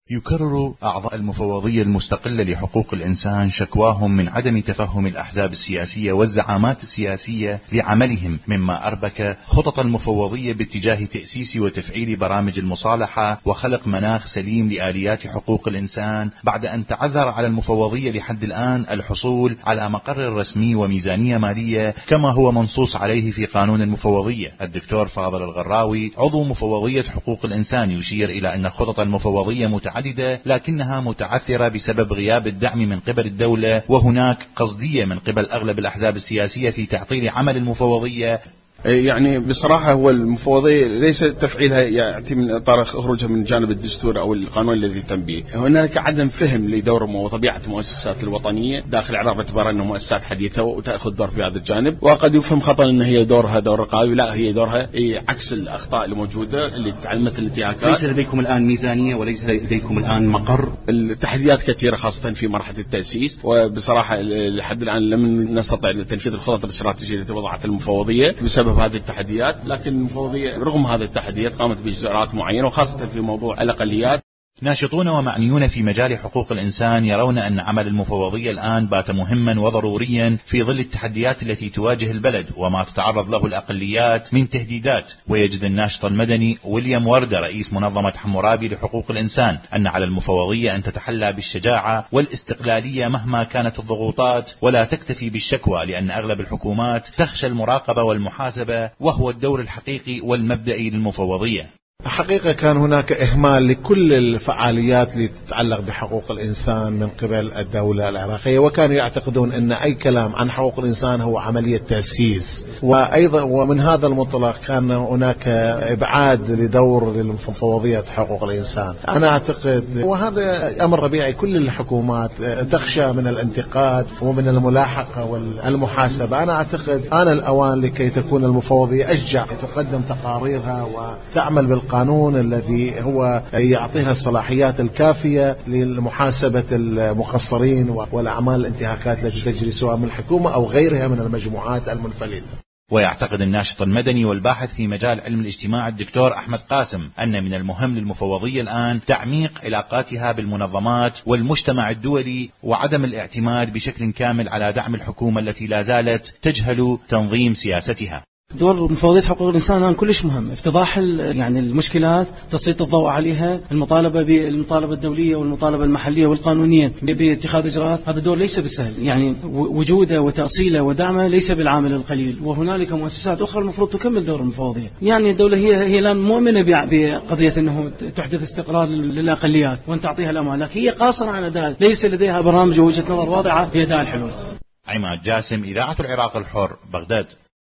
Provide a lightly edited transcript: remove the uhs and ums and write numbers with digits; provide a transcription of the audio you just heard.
يكرر أعضاء المفوضية المستقلة لحقوق الإنسان شكواهم من عدم تفهم الأحزاب السياسية والزعامات السياسية لعملهم، مما أربك خطط المفوضية باتجاه تأسيس وتفعيل برامج المصالحة وخلق مناخ سليم لآليات حقوق الإنسان، بعد أن تعذر على المفوضية لحد الآن الحصول على مقر رسمي وميزانية مالية كما هو منصوص عليه في قانون المفوضية. الدكتور فاضل الغراوي عضو مفوضية حقوق الإنسان يشير إلى أن خطط المفوضية متعددة لكنها متعثرة بسبب غياب الدعم من قبل الدولة، وهناك قصدية من قبل أغلب الأحزاب السياسية في تعطيل عمل المفوضية. يعني بصراحة هو المفوضية ليس تفعيلها يأتي من إطار خروجها من جانب الدستور أو القانون الذي تم به. هناك عدم فهم لدور وطبيعة المؤسسات الوطنية داخل العراق باعتبار أنها مؤسسات حديثة وتأخذ دور في هذا الجانب، وقد يفهم خطأ أن هي دورها دور رقابي. لا، هي دورها عكس الأخطاء الموجودة اللي تعلمت الانتهاكات. ليس لديكم الآن ميزانية وليس لديكم الآن مقر. التحديات كثيرة خاصة في مرحلة التأسيس، وبصراحة لحد الآن لم نستطع تنفيذ الخطط الاستراتيجية التي وضعتها المفوضية بسبب هذه التحديات. لكن المفوضية رغم هذه التحديات قامت بإجراءات معينة وخاصة في موضوع الأقليات. ناشطون ومعنيون في مجال حقوق الإنسان يرون أن عمل المفوضية الآن بات مهما وضروريا في ظل التحديات التي تواجه البلد وما تتعرض له الأقليات من تهديدات. ويجد الناشط المدني ويليام وردة رئيس منظمة حمورابي لحقوق الإنسان أن على المفوضية أن تتحلى بالشجاعة والاستقلالية مهما كانت الضغوطات، ولا تكتفي بالشكوى، لأن أغلب الحكومات تخشى المراقبة والمحاسبة، وهو الدور الحقيقي والمبدئي للمفوضية. حقيقة كان هناك إهمال لكل الفعاليات اللي تتعلق بحقوق الإنسان من قبل الدولة العراقية، وكانوا يعتقدون أن أي كلام عن حقوق الإنسان هو عملية تأسيس. وأيضا ومن هذا المنطلق كان هناك إبعاد لدور لمفوضية حقوق الإنسان. أنا أعتقد وهذا أمر طبيعي، كل الحكومات تخشى من الانتقاد ومن الملاحقة والمحاسبة. أنا أعتقد آن الأوان لكي تكون المفوضية أشجع تقدم تقاريرها وتعمل بالقانون الذي هو يعطيها الصلاحيات الكافية لمحاسبة المقصرين والأعمال الانتهاكات التي تجري سواء من الحكومة أو غيرها من المجموعات المنفلتة. ويعتقد الناشط المدني والباحث في مجال علم الاجتماع الدكتور أحمد قاسم أن من المهم للمفوضية الآن تعميق علاقاتها بالمنظمات والمجتمع الدولي وعدم الاعتماد بشكل كامل على دعم الحكومة التي لا زالت تجهل تنظيم سياستها. دور مفوضية حقوق الإنسان الآن كلش مهم، افتضاح يعني المشكلات، تسليط الضوء عليها، المطالبة بالمطالبة الدولية والمطالبة المحلية والقانونية باتخاذ إجراءات. هذا الدور ليس بسهل، يعني وجوده وتأصيله ودعمه ليس بالعامل القليل، وهنالك مؤسسات أخرى المفروض تكمل دور المفوضية. يعني الدولة هي الآن مؤمنة بقضية أنه تحدث استقرار للأقليات وأن تعطيها الأمان، لكن هي قاصرة على ذلك، ليس لديها برامج ووجهة نظر واضحة في أداء الحلول. عماد جاسم، إذاعة العراق الحر، بغداد.